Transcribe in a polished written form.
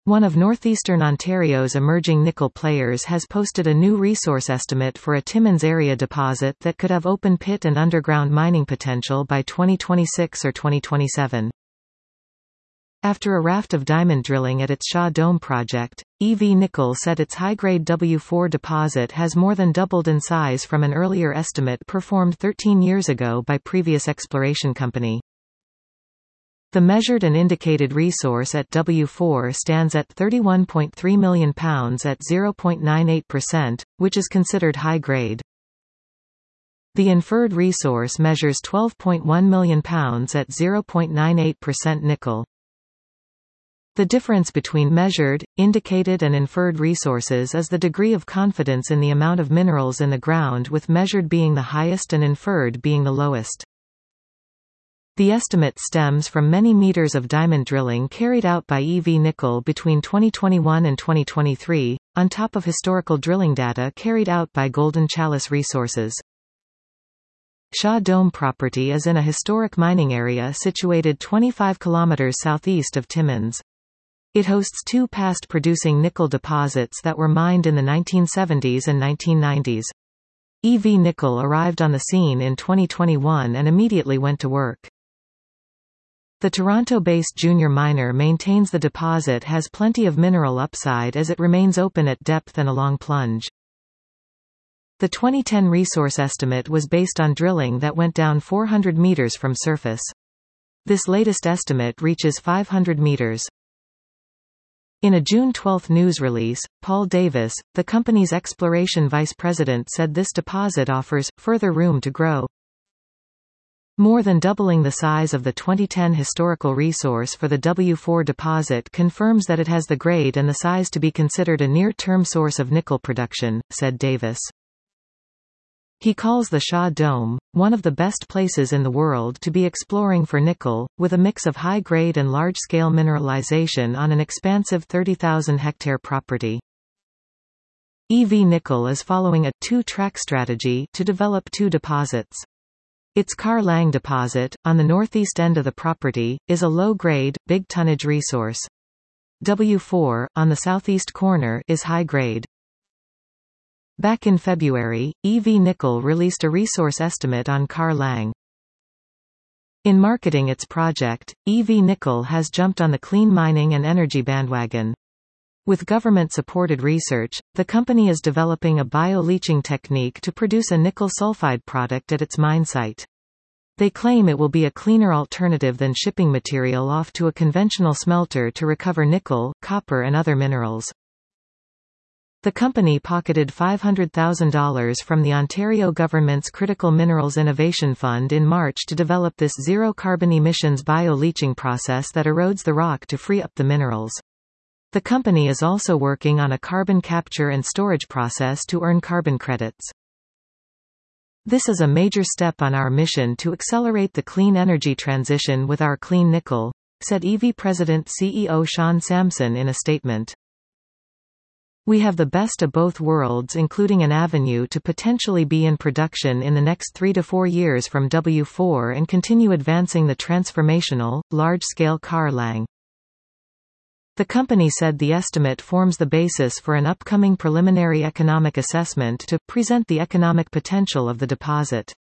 one of northeastern Ontario's emerging nickel players, has posted a new resource estimate for a Timmins area deposit that could have open pit and underground mining potential by 2026 or 2027. After a raft of diamond drilling at its Shaw Dome project, EV Nickel said its high-grade W4 deposit has more than doubled in size from an earlier estimate performed 13 years ago by previous exploration company. The measured and indicated resource at W4 stands at £31.3 million at 0.98%, which is considered high-grade. The inferred resource measures £12.1 million at 0.98% nickel. The difference between measured, indicated and inferred resources is the degree of confidence in the amount of minerals in the ground, with measured being the highest and inferred being the lowest. The estimate stems from many meters of diamond drilling carried out by EV Nickel between 2021 and 2023, on top of historical drilling data carried out by Golden Chalice Resources. Shaw Dome property is in a historic mining area situated 25 kilometers southeast of Timmins. It hosts two past producing nickel deposits that were mined in the 1970s and 1990s. EV Nickel arrived on the scene in 2021 and immediately went to work. The Toronto-based junior miner maintains the deposit has plenty of mineral upside as it remains open at depth and along plunge. The 2010 resource estimate was based on drilling that went down 400 meters from surface. This latest estimate reaches 500 meters. In a June 12 news release, Paul Davis, the company's exploration vice president, said this deposit offers further room to grow. More than doubling the size of the 2010 historical resource for the W4 deposit confirms that it has the grade and the size to be considered a near-term source of nickel production, said Davis. He calls the Shaw Dome one of the best places in the world to be exploring for nickel, with a mix of high-grade and large-scale mineralization on an expansive 30,000-hectare property. EV Nickel is following a two-track strategy to develop two deposits. Its Car Lang deposit, on the northeast end of the property, is a low-grade, big-tonnage resource. W4, on the southeast corner, is high-grade. Back in February, EV Nickel released a resource estimate on Car Lang. In marketing its project, EV Nickel has jumped on the clean mining and energy bandwagon. With government-supported research, the company is developing a bio-leaching technique to produce a nickel sulfide product at its mine site. They claim it will be a cleaner alternative than shipping material off to a conventional smelter to recover nickel, copper and other minerals. The company pocketed $500,000 from the Ontario government's Critical Minerals Innovation Fund in March to develop this zero-carbon emissions bio-leaching process that erodes the rock to free up the minerals. The company is also working on a carbon capture and storage process to earn carbon credits. This is a major step on our mission to accelerate the clean energy transition with our clean nickel, said EV President-CEO Sean Sampson in a statement. We have the best of both worlds, including an avenue to potentially be in production in the next 3 to 4 years from W4 and continue advancing the transformational, large-scale Car Lang. The company said the estimate forms the basis for an upcoming preliminary economic assessment to present the economic potential of the deposit.